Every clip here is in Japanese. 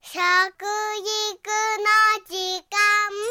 食育の時間。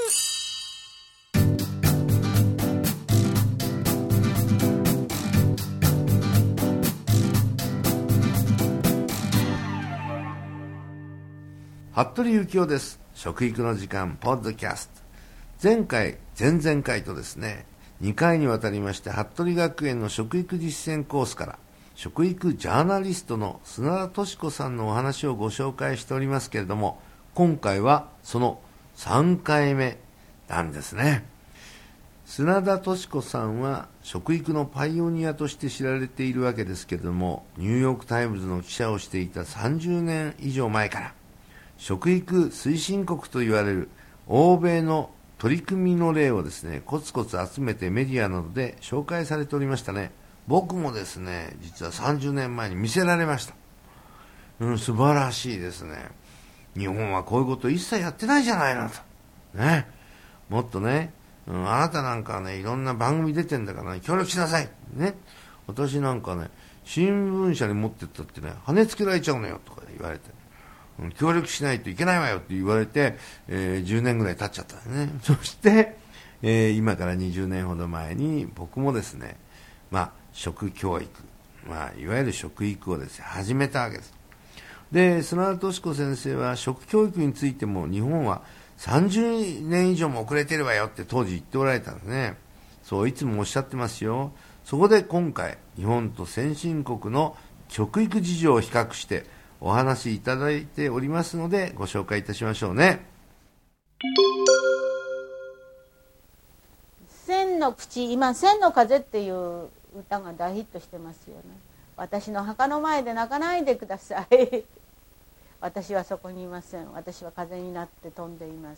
服部幸男です。食育の時間ポッドキャスト。前回前々回とですね、2回にわたりまして服部学園の食育実践コースから食育ジャーナリストの砂田敏子さんのお話をご紹介しておりますけれども、今回はその3回目なんですね。砂田敏子さんは食育のパイオニアとして知られているわけですけれども、ニューヨークタイムズの記者をしていた30年以上前から食育推進国といわれる欧米の取り組みの例をですね、コツコツ集めてメディアなどで紹介されておりましたね。僕もですね、実は30年前に見せられました。素晴らしいですね。日本はこういうこと一切やってないじゃないのと。ね。もっとね、あなたなんかはね、いろんな番組出てんだからね、協力しなさい。ね。私なんかね、新聞社に持ってったってね、跳ねつけられちゃうのよとか言われて。協力しないといけないわよって言われて、10年ぐらい経っちゃったんですね。そして、今から20年ほど前に僕もですね、食教育、いわゆる食育をですね、始めたわけです。で、砂田敏子先生は食教育についても日本は30年以上も遅れてるわよって当時言っておられたんですね。そういつもおっしゃってますよ。そこで今回、日本と先進国の食育事情を比較してお話しいただいておりますので、ご紹介いたしましょうね。 千の口、今千の風っていう歌が大ヒットしてますよね。私の墓の前で泣かないでください私はそこにいません。私は風になって飛んでいます。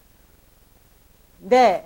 で、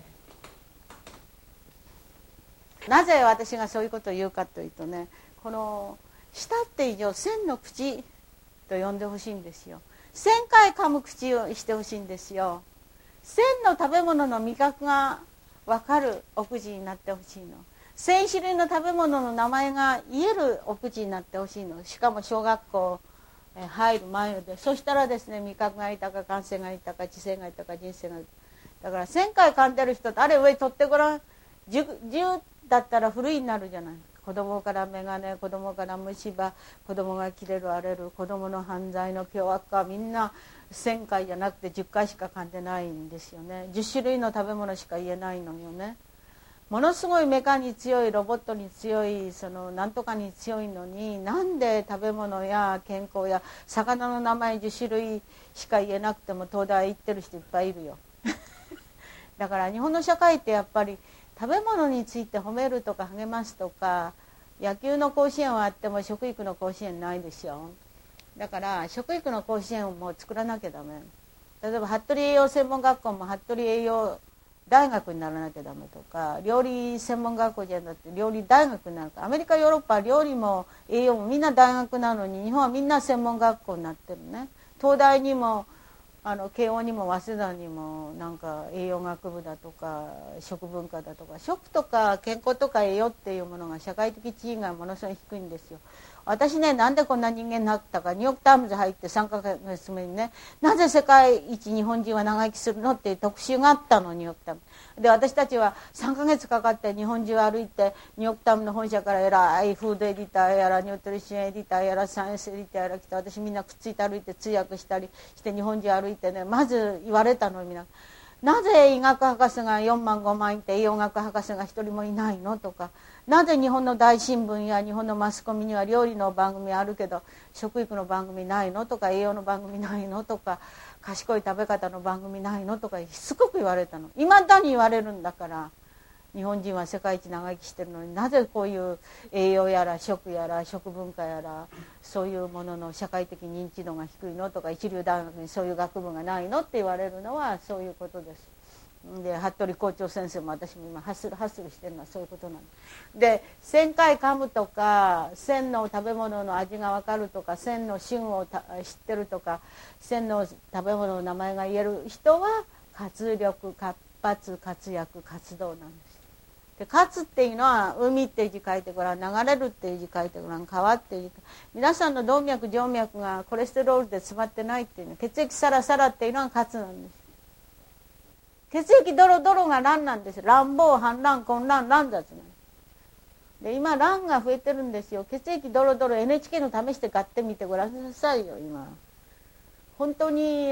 なぜ私がそういうことを言うかというとね、この舌って以上千の口と呼んでほしいんですよ。1000回噛む口をしてほしいんですよ。1000の食べ物の味覚が分かるお口になってほしいの。1000種類の食べ物の名前が言えるお口になってほしいの。しかも小学校入る前で、そしたらですね、味覚が豊か、感性が豊か、知性が豊か、人生が豊か。だから1000回噛んでる人って、あれ上取ってごらん。10だったら古いになるじゃない。子供からメガネ、子供から虫歯、子供が切れる荒れる、子供の犯罪の凶悪化、みんな1000回じゃなくて10回しか噛んでないんですよね。10種類の食べ物しか言えないのよね。ものすごいメカに強い、ロボットに強い、そのなんとかに強いのに、なんで食べ物や健康や魚の名前10種類しか言えなくても東大行ってる人いっぱいいるよだから日本の社会ってやっぱり食べ物について褒めるとか励ますとか、野球の甲子園はあっても食育の甲子園ないでしょ。だから食育の甲子園をもう作らなきゃダメ。例えば服部栄養専門学校も服部栄養大学にならなきゃダメとか、料理専門学校じゃなくて料理大学になるか。アメリカヨーロッパは料理も栄養もみんな大学なのに、日本はみんな専門学校になってるね。東大にも慶応にも早稲田にもなんか栄養学部だとか食文化だとか、食とか健康とか栄養っていうものが社会的地位がものすごい低いんですよ。私ね、なんでこんな人間になったか、ニューヨークタイムズ入って3ヶ月目にね、なぜ世界一日本人は長生きするのっていう特集があったの、ニューヨークタイムズで。私たちは3ヶ月かかって日本中歩いて、ニューヨークタイムズの本社から偉いフードエディターやらニュートリションエディターやらサイエンスエディターやら来て、私みんなくっついて歩いて通訳したりして日本中歩いてね、まず言われたのみんな、なぜ医学博士が4万5万いて栄養学博士が一人もいないのとか、なぜ日本の大新聞や日本のマスコミには料理の番組あるけど食育の番組ないのとか、栄養の番組ないのとか、賢い食べ方の番組ないのとかしつこく言われたの。いまだに言われるんだから。日本人は世界一長生きしてるのに、なぜこういう栄養やら食やら食文化やらそういうものの社会的認知度が低いのとか、一流大学にそういう学部がないのって言われるのはそういうことです。で服部校長先生も私も今ハッスルしてるのはそういうことなんで、1000回噛むとか、1000の食べ物の味が分かるとか、1000の旬を知ってるとか、1000の食べ物の名前が言える人は活力、活発、活躍、活動なんです。 で活っていうのは海っていう字書いてごらん、流れるっていう字書いてごらん、川っていう字、皆さんの動脈静脈がコレステロールで詰まってないっていうの、血液サラサラっていうのは活なんです。血液ドロドロが乱なんですよ。乱暴、反乱、混乱、乱雑なんです。で今乱が増えてるんですよ。血液ドロドロ NHK の試して買ってみてごらんなさいよ。今本当に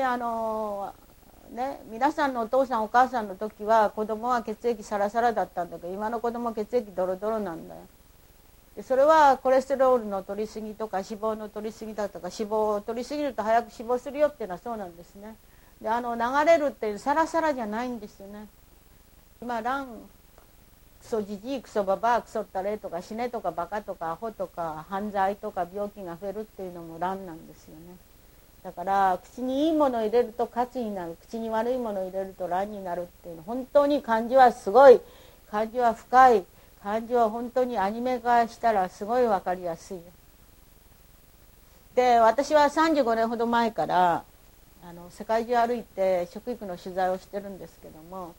皆さんのお父さんお母さんの時は子供は血液サラサラだったんだけど、今の子供は血液ドロドロなんだよ。でそれはコレステロールの取りすぎとか脂肪の取りすぎだとか、脂肪を取りすぎると早く死亡するよっていうのはそうなんですね。で流れるっていうサラサラじゃないんですよね。今乱、クソじじい、クソババア、クソったれとか死ねとかバカとかアホとか犯罪とか病気が増えるっていうのも乱なんですよね。だから口にいいものを入れると活になる、口に悪いものを入れると乱になるっていうの、本当に漢字はすごい、漢字は深い、漢字は本当にアニメ化したらすごい分かりやすい。で私は35年ほど前から世界中歩いて食育の取材をしてるんですけども、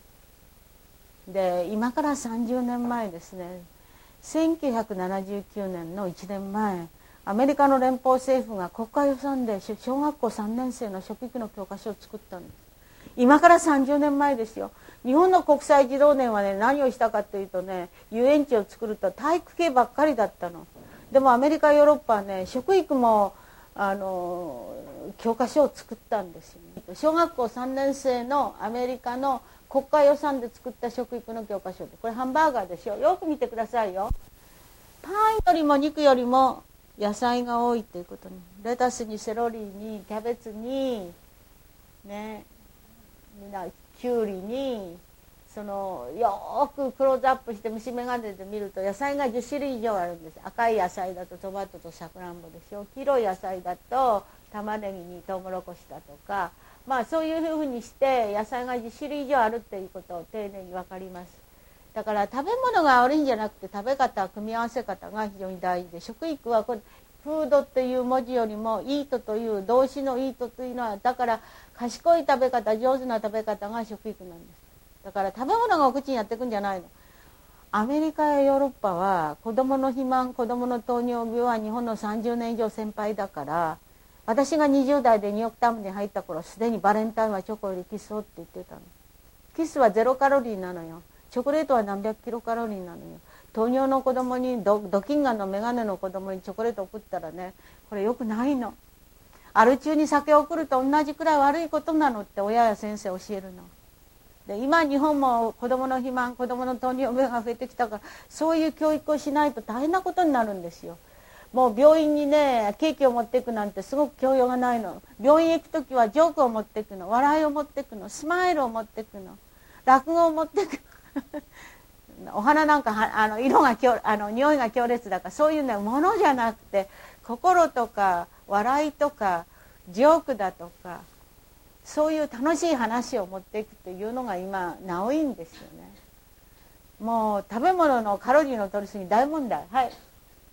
で今から30年前ですね、1979年の1年前、アメリカの連邦政府が国家予算で小学校3年生の食育の教科書を作ったんです。今から30年前ですよ。日本の国際児童年はね、何をしたかというとね、遊園地を作ると体育系ばっかりだったの。でもアメリカヨーロッパはね、食育も教科書を作ったんですよね。小学校3年生のアメリカの国家予算で作った食育の教科書で、これハンバーガーでしょ。よく見てくださいよ。パンよりも肉よりも野菜が多いということに、レタスにセロリにキャベツにね、みんなキュウリに、よくクローズアップして虫眼鏡で見ると野菜が10種類以上あるんです。赤い野菜だとトマトとさくらんぼでしょ。黄色い野菜だと玉ねぎにトウモロコシだとか、そういうふうにして野菜が10種類以上あるっていうことを丁寧に分かります。だから食べ物が悪いんじゃなくて、食べ方、組み合わせ方が非常に大事で、食育はこれフードっていう文字よりもイートという動詞のイートというのは、だから賢い食べ方、上手な食べ方が食育なんです。だから食べ物がお口にやってくんじゃないの。アメリカやヨーロッパは子どもの肥満、子どもの糖尿病は日本の30年以上先輩だから、私が20代でニューヨークタイムに入った頃、すでにバレンタインはチョコよりキスをって言ってたの。キスは0カロリーなのよ。チョコレートは何百キロカロリーなのよ。糖尿の子供に、ドキンガンのメガネの子供にチョコレートを送ったらね、これよくないの。アル中に酒を送ると同じくらい悪いことなのって親や先生教えるの。で今日本も子供の肥満、子供の糖尿病が増えてきたから、そういう教育をしないと大変なことになるんですよ。もう病院にね、ケーキを持っていくなんてすごく教養がないの。病院へ行くときはジョークを持っていくの、笑いを持っていくの、スマイルを持っていくの、落語を持っていくお花なんか色が匂いが強烈だから、そういうね、ものじゃなくて心とか笑いとかジョークだとか、そういう楽しい話を持っていくっていうのが今多いんですよね。もう食べ物のカロリーの取りすぎ大問題。はい、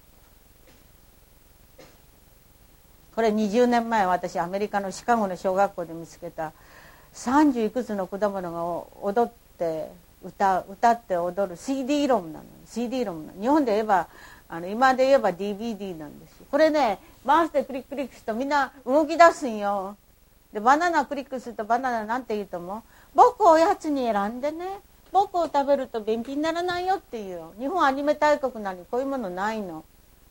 これ20年前、私アメリカのシカゴの小学校で見つけた30いくつの果物が踊って歌って踊る CD ロムなの。 CD ロムなの。日本で言えば今で言えば DVD なんですよ。これね、マウスでクリックするとみんな動き出すんよ。でバナナクリックするとバナナなんて言うとも、僕をおやつに選んでね、僕を食べると便秘にならないよっていう。日本アニメ大国なのにこういうものないの。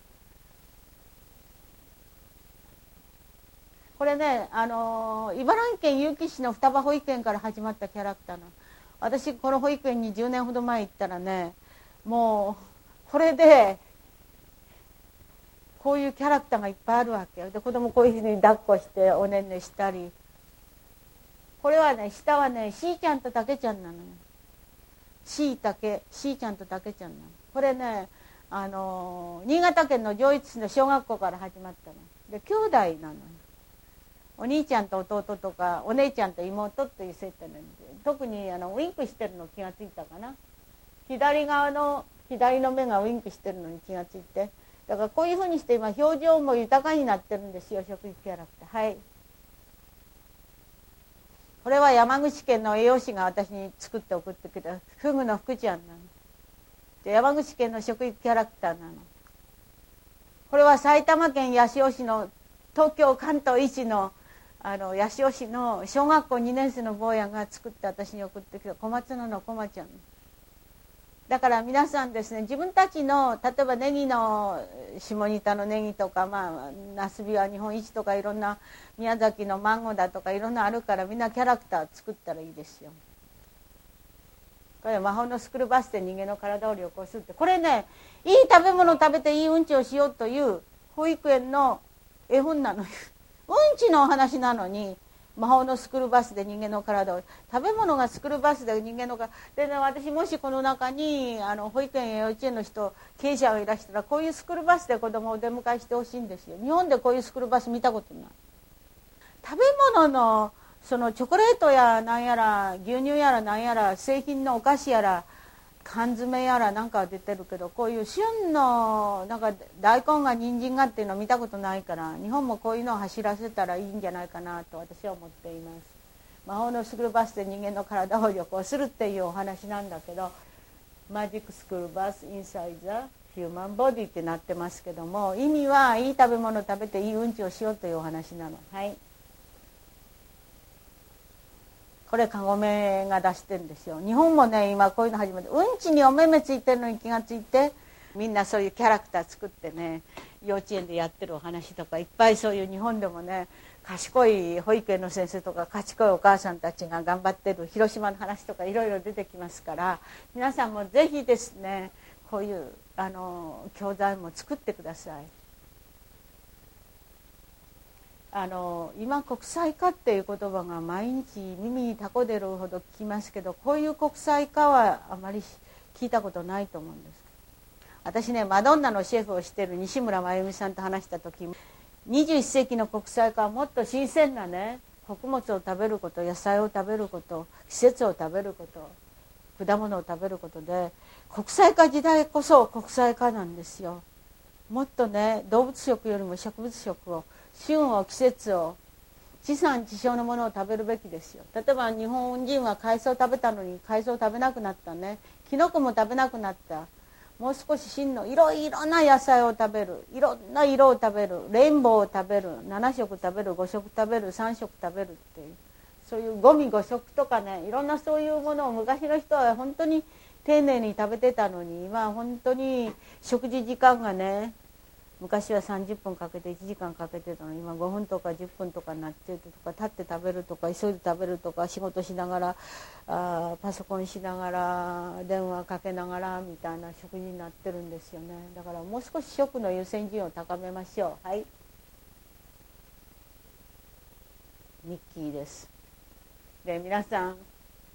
これね、茨城県結城市の双葉保育園から始まったキャラクターなの。私この保育園に10年ほど前行ったらね、もうこれでこういうキャラクターがいっぱいあるわけよ。で子供こういうふうに抱っこしておねんねしたり、これはね、下はね、しーちゃんとたけちゃんなのよ。しーちゃんとたけちゃんなの。これね、新潟県の上越市の小学校から始まったので、兄弟なのよ。お兄ちゃんと弟とかお姉ちゃんと妹っていう設定なんで、特にウインクしてるの気がついたかな。左の目がウインクしてるのに気がついて、だからこういうふうにして今表情も豊かになってるんですよ、食育キャラクター。はい、これは山口県の栄養士が私に作って送ってくれたフグの福ちゃんなの。 で山口県の食育キャラクターなの。これは埼玉県八潮市の東京関東一の八潮市の小学校2年生の坊やが作って私に送ってきた小松菜のこまちゃんだから皆さんですね、自分たちの例えばネギの下仁田のネギとか、ナスビは日本一とか、いろんな宮崎のマンゴーだとかいろんなあるから、みんなキャラクター作ったらいいですよ。これ魔法のスクールバスで人間の体を旅行するって、これね、いい食べ物を食べていいうんちをしようという保育園の絵本なのよ。うんちのお話なのに魔法のスクールバスで人間の体を、食べ物がスクールバスで人間の体で、ね、私もしこの中に保育園や幼稚園の人経営者がいらしたら、こういうスクールバスで子供をお出迎えしてほしいんですよ。日本でこういうスクールバス見たことない。食べ物のそのチョコレートやなんやら牛乳やらなんやら製品のお菓子やら缶詰やらなんか出てるけど、こういう旬のなんか大根が人参がっていうのを見たことないから、日本もこういうのを走らせたらいいんじゃないかなと私は思っています。魔法のスクールバスで人間の体を旅行するっていうお話なんだけど、マジックスクールバス inside the human body ってなってますけども、意味はいい食べ物を食べていいうんちをしようというお話なの。はい、これカゴメが出してるんですよ。日本もね今こういうの始めて、うんちにお目目ついてるのに気がついて、みんなそういうキャラクター作ってね、幼稚園でやってるお話とかいっぱい、そういう日本でもね賢い保育園の先生とか賢いお母さんたちが頑張ってる広島の話とかいろいろ出てきますから、皆さんもぜひですねこういう教材も作ってください。今国際化っていう言葉が毎日耳にタコ出るほど聞きますけど、こういう国際化はあまり聞いたことないと思うんです。私ねマドンナのシェフをしている西村真由美さんと話した時、21世紀の国際化はもっと新鮮なね穀物を食べること、野菜を食べること、季節を食べること、果物を食べることで、国際化時代こそ国際化なんですよ。もっとね動物食よりも植物食を、旬を季節を、地産地消のものを食べるべきですよ。例えば日本人は海藻を食べたのに海藻を食べなくなったね、キノコも食べなくなった。もう少し旬のいろな野菜を食べる、いろんな色を食べる、レインボーを食べる、7食食べる、5食食べる、3食食べるっていう、そういう五味五食とかね、いろんなそういうものを昔の人は本当に丁寧に食べてたのに、今は本当に食事時間がね、昔は30分かけて1時間かけてたのに今5分とか10分とかになってるとか、立って食べるとか急いで食べるとか、仕事しながらパソコンしながら電話かけながらみたいな食事になってるんですよね。だからもう少し食の優先順位を高めましょう。はい、ミッキーです。で皆さん、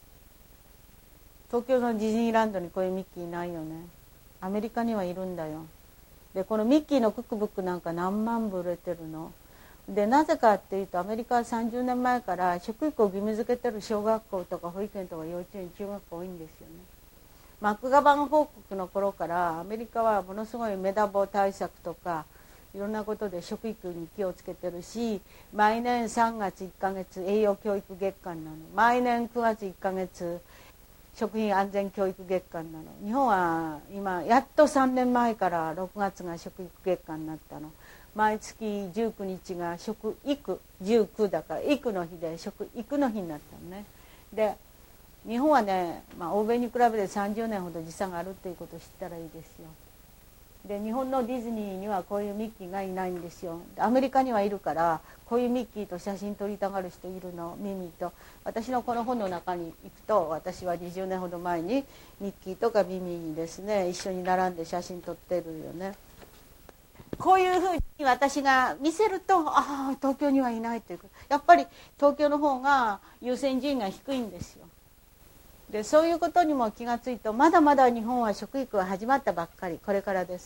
東京のディズニーランドにこういうミッキーないよね。アメリカにはいるんだよ。でこのミッキーのクックブックなんか何万部売れてるので、なぜかっていうとアメリカは30年前から食育を義務付けてる小学校とか保育園とか幼稚園中学校多いんですよね。マクガバン報告の頃からアメリカはものすごいメダボ対策とかいろんなことで食育に気をつけてるし、毎年3月1ヶ月栄養教育月間なの、毎年9月1ヶ月食品安全教育月間なの。日本は今やっと3年前から6月が食育月間になったの。毎月19日が食育19だから育の日で食育の日になったのね。で日本はね、欧米に比べて30年ほど時差があるっていうことを知ったらいいですよ。で日本のディズニーにはこういうミッキーがいないんですよ。アメリカにはいるから、こういうミッキーと写真撮りたがる人いるの。ミミと私のこの本の中に行くと、私は20年ほど前にミッキーとかミミにですね一緒に並んで写真撮ってるよね。こういうふうに私が見せると、ああ東京にはいないということ、やっぱり東京の方が優先順位が低いんですよ。でそういうことにも気がついて、まだまだ日本は食育は始まったばっかり、これからです。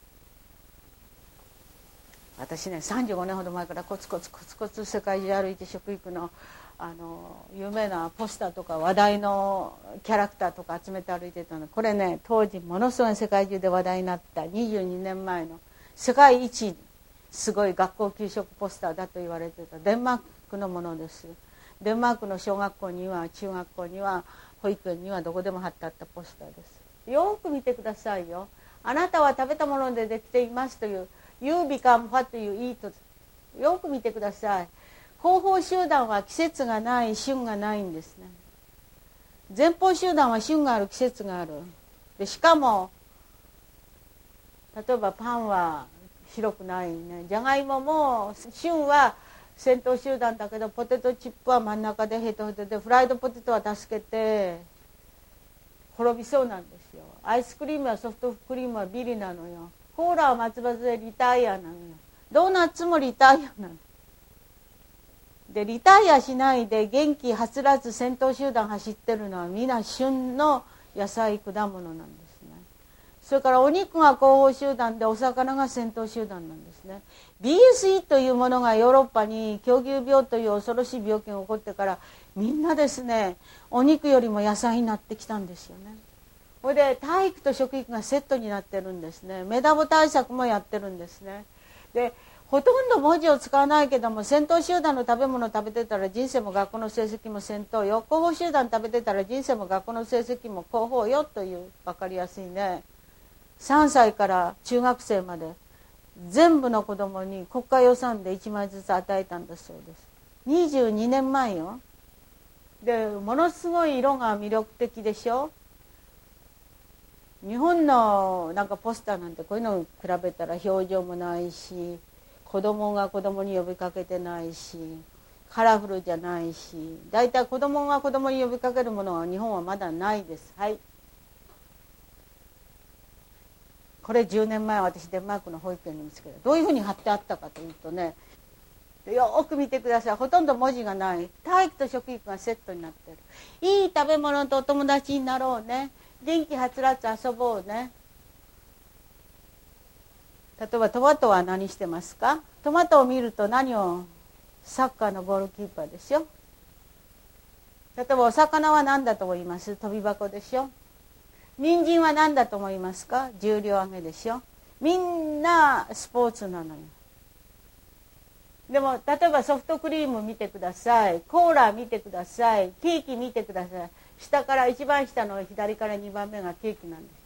私ね35年ほど前からコツコツ世界中歩いて食育の有名なポスターとか話題のキャラクターとか集めて歩いてたの。これね当時ものすごい世界中で話題になった22年前の世界一すごい学校給食ポスターだと言われてたデンマークのものです。デンマークの小学校には中学校には保育園にはどこでも貼ってあったポスターです。 よく見てくださいよ。あなたは食べたものでできていますという You become what you eat。 よく見てください。後方集団は季節がない、旬がないんですね。前方集団は旬がある、季節がある。でしかも例えばパンは広くないね。じゃがいもも旬は先頭集団だけど、ポテトチップは真ん中でヘトヘトで、フライドポテトは助けて滅びそうなんですよ。アイスクリームやソフトクリームはビリなのよ。コーラは松葉でリタイアなのよ。ドーナツもリタイアなので、リタイアしないで元気はつらず先頭集団走ってるのは皆旬の野菜果物なんですね。それからお肉が後方集団で、お魚が先頭集団なんですね。 BSE というものがヨーロッパに狂牛病という恐ろしい病気が起こってから、みんなですね、お肉よりも野菜になってきたんですよね。これで体育と食育がセットになってるんですね。メダボ対策もやってるんですね。でほとんど文字を使わないけども、先頭集団の食べ物を食べてたら人生も学校の成績も先頭よ、後方集団食べてたら人生も学校の成績も後方よという分かりやすいね。3歳から中学生まで全部の子供に国家予算で1枚ずつ与えたんだそうです。22年前よ。でものすごい色が魅力的でしょ。日本のなんかポスターなんてこういうのに比べたら表情もないし、子供が子供に呼びかけてないし、カラフルじゃないし、だいたい子供が子供に呼びかけるものは日本はまだないです。はい。これ10年前私デンマークの保育園に見つけた。どういうふうに貼ってあったかというとね、よく見てください。ほとんど文字がない。体育と食育がセットになってる。いい食べ物とお友達になろうね。元気はつらつ遊ぼうね。例えばトマトは何してますか？トマトを見ると何を、サッカーのゴールキーパーでしょ。例えばお魚は何だと思います？飛び箱でしょ。人参は何だと思いますか？重量挙げでしょ。みんなスポーツなのよ。でも例えばソフトクリーム見てください、コーラ見てください、ケーキ見てください。下から一番下の左から2番目がケーキなんです。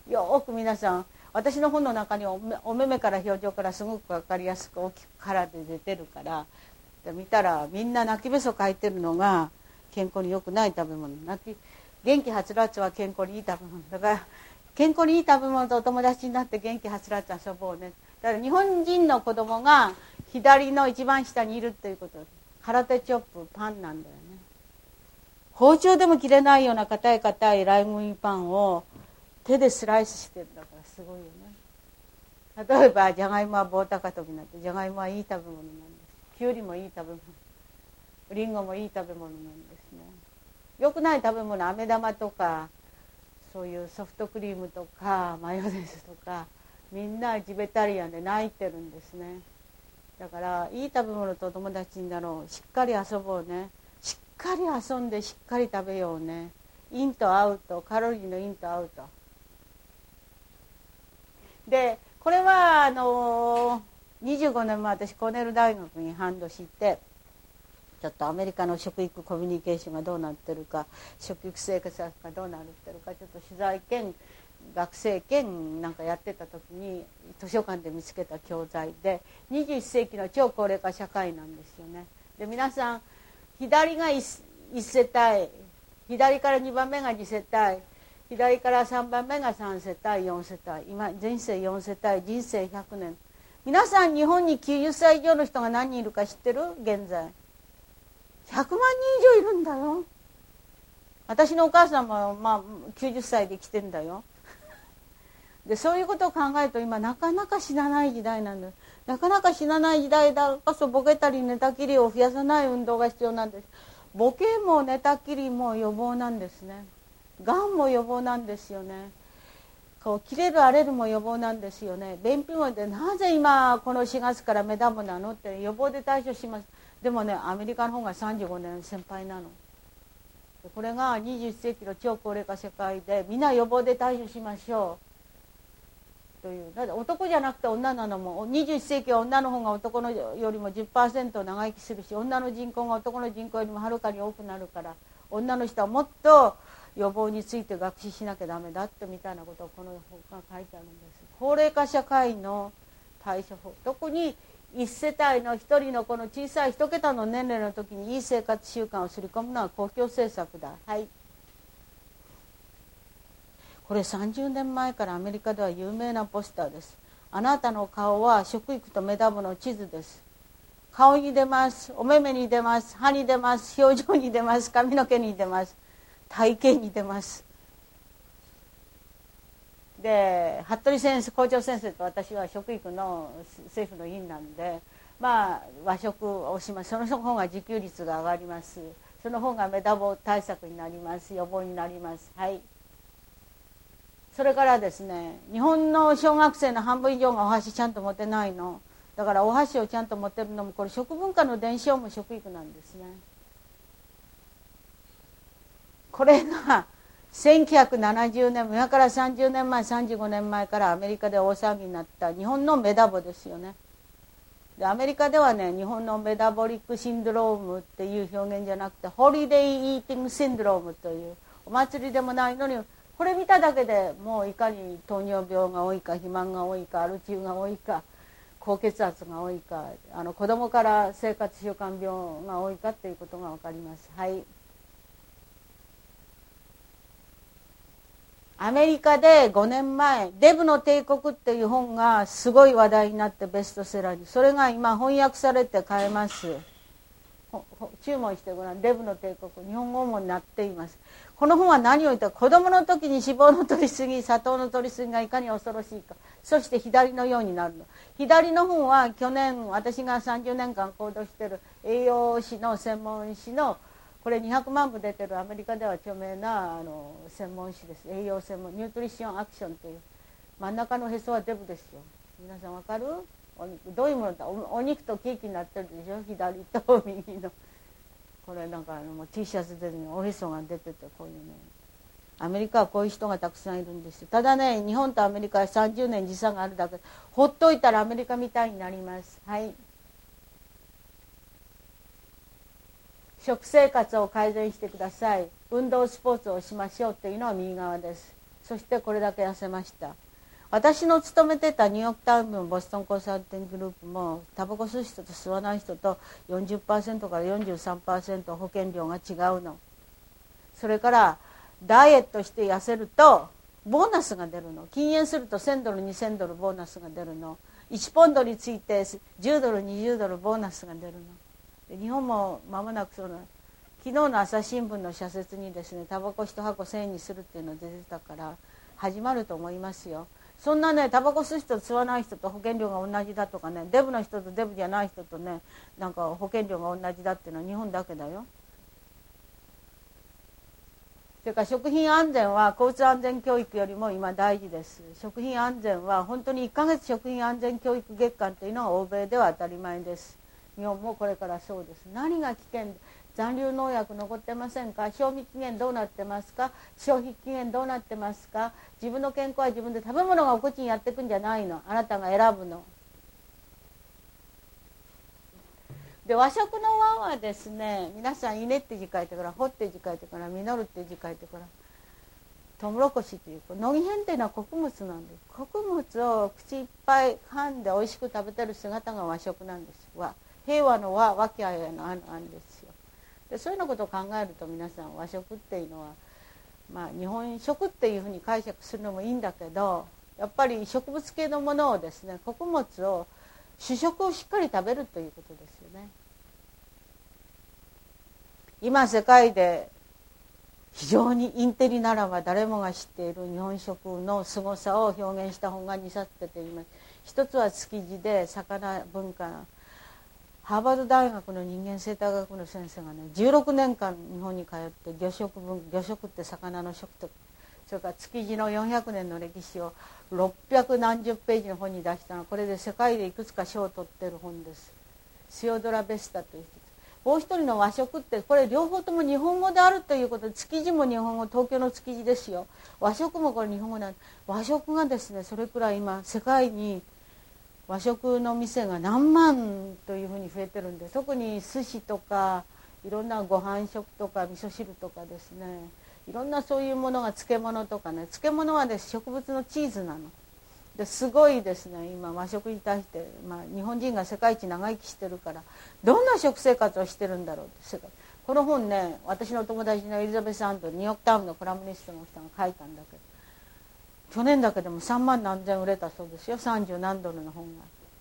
よく皆さん、私の本の中にお目目から表情からすごく分かりやすく大きくカラーで出てるから、見たらみんな泣きべそかいてるのが健康に良くない食べ物。元気はつらつは健康にいい食べ物だから、健康にいい食べ物とお友達になって元気はつらつ遊ぼうね。だから日本人の子供が左の一番下にいるということ。空手チョップパンなんだよね。包丁でも切れないような硬いライ麦パンを手でスライスしてるんだからすごいよね。例えばじゃがいもは棒高跳びになって、じゃがいもはいい食べ物なんです。きゅうりもいい食べ物、りんごもいい食べ物なんですね。良くない食べ物、飴玉とかそういうソフトクリームとかマヨネーズとか、みんなジベタリアンで泣いてるんですね。だからいい食べ物とお友達になろう。しっかり遊ぼうね。しっかり遊んでしっかり食べようね。インとアウト、カロリーのインとアウトで、これは25年前私コーネル大学に半年いて、ちょっとアメリカの食育コミュニケーションがどうなってるか、食育生活がどうなってるか、ちょっと取材兼学生兼なんかやってた時に図書館で見つけた教材で、21世紀の超高齢化社会なんですよね。で皆さん、左が 1世帯、左から2番目が2世帯、左から3番目が3世帯4世帯、今人生4世帯、人生100年。皆さん日本に90歳以上の人が何人いるか知ってる？現在100万人以上いるんだよ。私のお母さんも90歳で来てんだよ。でそういうことを考えると、今なかなか死なない時代なんです。なかなか死なない時代だからこそ、ボケたり寝たきりを増やさない運動が必要なんです。ボケも寝たきりも予防なんですね。がんも予防なんですよね。切れる荒れるも予防なんですよね。便秘もで、なぜ今この4月から目玉なのって予防で対処します。でもね、アメリカの方が35年先輩なの。これが21世紀の超高齢化世界で、みんな予防で対処しましょうという。だって男じゃなくて女なのも、21世紀は女の方が男のよりも 10% 長生きするし、女の人口が男の人口よりもはるかに多くなるから、 女の人はもっと予防について学習しなきゃダメだってみたいなことをこの本が書いてあるんです。高齢化社会の対処法、特に一世帯の一人のこの小さい一桁の年齢の時にいい生活習慣をすり込むのは公共政策だ。はい、これ30年前からアメリカでは有名なポスターです。あなたの顔は食育とメダボの地図です。顔に出ます、お目目に出ます、歯に出ます、表情に出ます、髪の毛に出ます、体型に出ます。で服部先生、校長先生と私は食育の政府の委員なんで、和食をします。その方が自給率が上がります。その方がメダボ対策になります。予防になります。はい。それからですね、日本の小学生の半分以上がお箸ちゃんと持てないの。だからお箸をちゃんと持てるのもこれ食文化の伝承も食育なんですね。これが1970年、今から30年前、35年前からアメリカで大騒ぎになった日本のメダボですよね。でアメリカではね、日本のメタボリックシンドロームっていう表現じゃなくて、ホリデイイーティングシンドロームという、お祭りでもないのにこれ見ただけでもういかに糖尿病が多いか、肥満が多いか、アル中が多いか、高血圧が多いか、子供から生活習慣病が多いかということが分かります。はい。アメリカで5年前、デブの帝国っていう本がすごい話題になってベストセラーに、それが今翻訳されて買えます。注文してごらん。デブの帝国、日本語もなっています。この本は何を言ったか、子供の時に脂肪の摂りすぎ、砂糖の摂りすぎがいかに恐ろしいか、そして左のようになるの。左の本は去年私が30年間行動している栄養士の専門誌の、これ200万部出てるアメリカでは著名な専門誌です。栄養専門ニュートリションアクションという、真ん中のへそはデブですよ。皆さんわかる？どういうものだ。お肉とケーキになってるでしょ、左と右の。これなんかT シャツで、ね、おへそが出てて、こういうね、アメリカはこういう人がたくさんいるんですよ。ただね、日本とアメリカは30年時差があるだけで、ほっといたらアメリカみたいになります。はい。食生活を改善してください。運動スポーツをしましょうというのは右側です。そしてこれだけ痩せました。私の勤めてたニューヨークタイム、ボストンコンサルティンググループも、タバコ吸う人と吸わない人と 40% から 43% 保険料が違うの。それからダイエットして痩せるとボーナスが出るの。禁煙すると$1000、$2000ボーナスが出るの。1ポンドについて$10、$20ボーナスが出るの。で日本も間もなく昨日の朝日新聞の社説にですね、タバコ1箱1000円にするっていうのが出てたから始まると思いますよ。そんなね、タバコ吸う人と吸わない人と保険料が同じだとかね、デブの人とデブじゃない人とね、なんか保険料が同じだっていうのは日本だけだよ。それから食品安全は交通安全教育よりも今大事です。食品安全は本当に1ヶ月食品安全教育月間というのは欧米では当たり前です。日本もこれからそうです。何が危険、残留農薬残ってませんか、賞味期限どうなってますか、消費期限どうなってますか、自分の健康は自分で、食べ物がお口にやってくんじゃないの、あなたが選ぶので。和食の和はですね、皆さん稲って字書いてから、穂って字書いてから、実るって字書いてから、トウモロコシという乃木編というのは穀物なんです。穀物を口いっぱい噛んで美味しく食べてる姿が和食なんです。和、平和の和、和気あいあいのあんですよ。でそういうようなことを考えると、皆さん和食っていうのは、日本食っていうふうに解釈するのもいいんだけど、やっぱり植物系のものをですね、穀物を主食をしっかり食べるということですよね。今世界で非常にインテリならば誰もが知っている日本食の凄さを表現した本が2冊出ています。一つは築地で魚文化、ハーバード大学の人間生態学の先生がね、16年間日本に通って魚食って魚の食と、それから築地の400年の歴史を600何十ページの本に出したのは、これで世界でいくつか賞を取っている本です。シオドラ・ベスタという人です。もう一人の和食って、これ両方とも日本語であるということで、築地も日本語、東京の築地ですよ。和食もこれ日本語なんです。和食がですね、それくらい今世界に和食の店が何万というふうに増えてるんで、特に寿司とかいろんなご飯食とか味噌汁とかですね、いろんなそういうものが、漬物とかね、漬物はです植物のチーズなのですごいですね、今和食に対して、日本人が世界一長生きしてるからどんな食生活をしてるんだろうって。この本ね、私の友達のエリザベス・アンドニューヨーク・タイムのコラムニストの人が書いたんだけど、去年だけでも3万何千売れたそうですよ、30何ドルの本が。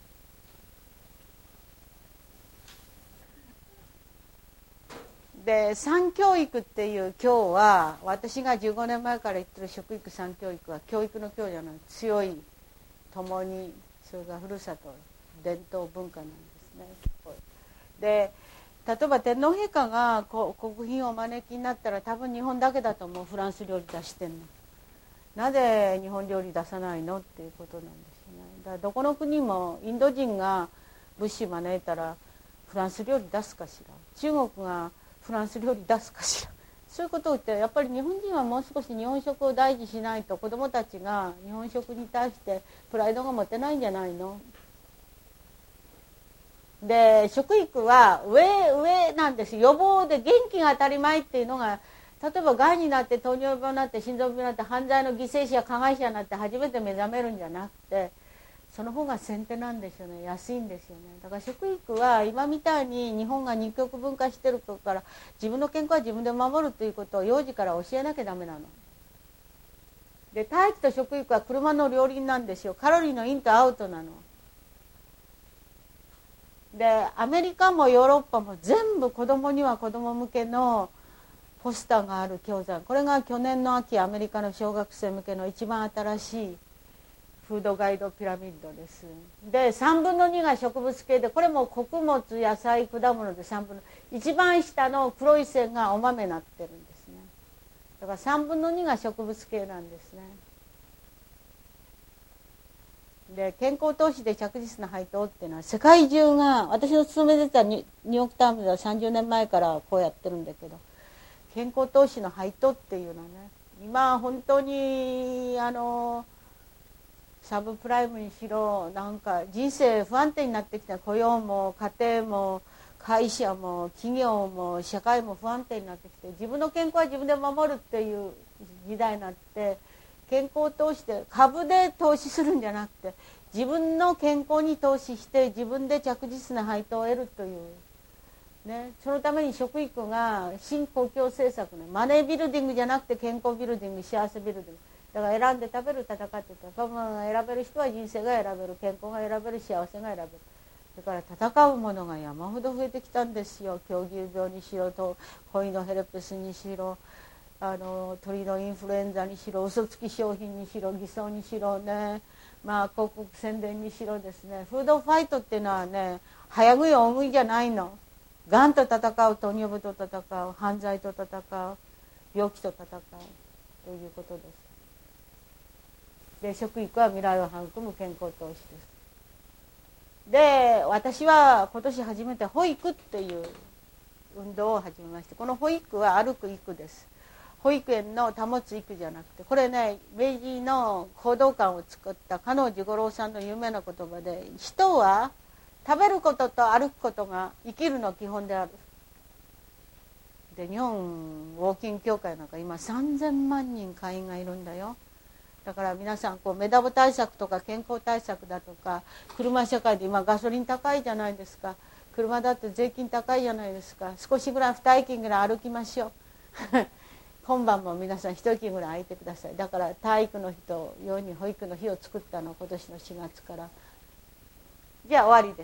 で、産教育っていう今日は、私が15年前から言ってる食育産教育は教育の教じゃない、強い共に、それがふるさと伝統文化なんですね。で、例えば天皇陛下が国賓をお招きになったら多分日本だけだと思う、フランス料理出してんの。なぜ日本料理出さないのっていうことなんですよね。だからどこの国もインド人が物資招いたらフランス料理出すかしら、中国がフランス料理出すかしら、そういうことを言って、やっぱり日本人はもう少し日本食を大事しないと子どもたちが日本食に対してプライドが持てないんじゃないの。で、食育は上なんです。予防で元気が当たり前っていうのが、例えばがんになって糖尿病になって心臓病になって犯罪の犠牲者加害者になって初めて目覚めるんじゃなくて、その方が先手なんですよね。安いんですよね。だから食育は今みたいに日本が二極分化してるから自分の健康は自分で守るということを幼児から教えなきゃダメなの。で、体育と食育は車の両輪なんですよ。カロリーのインとアウトなの。で、アメリカもヨーロッパも全部子供には子供向けのポスターがある教材。これが去年の秋アメリカの小学生向けの一番新しいフードガイドピラミッドです。で、3分の2が植物系で、これも穀物、野菜、果物で3分の一番下の黒い線がお豆になってるんですね。だから3分の2が植物系なんですね。で、健康投資で着実な配当っていうのは世界中が、私の勤めてたニューヨークタイムズは30年前からこうやってるんだけど、健康投資の配当っていうのはね、今本当にサブプライムにしろ、なんか人生不安定になってきた。雇用も家庭も会社も企業も社会も不安定になってきて、自分の健康は自分で守るっていう時代になって、健康を通して株で投資するんじゃなくて、自分の健康に投資して自分で着実な配当を得るという、ね、そのために食育が新公共政策ね、マネービルディングじゃなくて健康ビルディング、幸せビルディングだから、選んで食べる、戦ってた、多分選べる人は人生が選べる、健康が選べる、幸せが選べる。だから戦うものが山ほど増えてきたんですよ。狂牛病にしろ、恋のヘルペスにしろ、鳥のインフルエンザにしろ、嘘つき商品にしろ、偽装にしろね、広告宣伝にしろですね。フードファイトっていうのはね、早食い大食いじゃないの。がんと戦う、糖尿病と戦う、犯罪と戦う、病気と戦うということです。で、食育は未来を育む健康投資です。で、私は今年初めて保育っていう運動を始めまして、この保育は歩く育です。保育園の保つ育じゃなくて、これね、明治の講道館を作った加納治五郎さんの有名な言葉で、人は食べることと歩くことが生きるの基本である。で、日本ウォーキング協会なんか今3000万人会員がいるんだよ。だから皆さんメダボ対策とか健康対策だとか、車社会で今ガソリン高いじゃないですか。車だって税金高いじゃないですか。少しぐらい2駅ぐらい歩きましょう。今晩も皆さん1駅ぐらい空いてください。だから体育の日とように保育の日を作ったの、今年の4月から。じゃあ終わりです。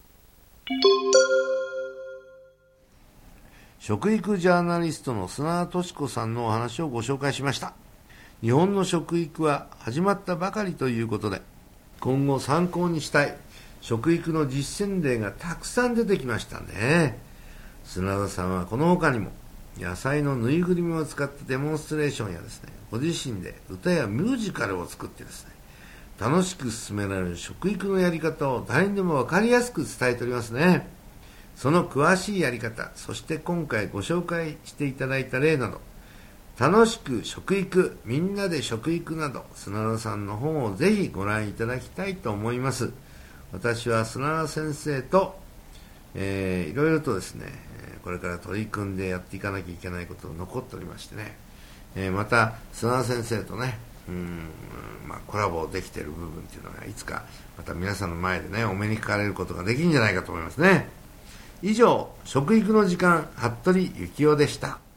食育ジャーナリストの砂田敏子さんのお話をご紹介しました。日本の食育は始まったばかりということで、今後参考にしたい食育の実践例がたくさん出てきましたね。砂田さんはこの他にも野菜のぬいぐるみを使ったデモンストレーションやですね、ご自身で歌やミュージカルを作ってですね、楽しく進められる食育のやり方を誰にでも分かりやすく伝えておりますね。その詳しいやり方、そして今回ご紹介していただいた例など、楽しく食育、みんなで食育など、砂田さんの本をぜひご覧いただきたいと思います。私は砂田先生といろいろとですねこれから取り組んでやっていかなきゃいけないことが残っておりましてね、また砂田先生とねコラボできている部分っていうのがいつかまた皆さんの前でねお目にかかれることができるんじゃないかと思いますね。以上、食育の時間、服部幸男でした。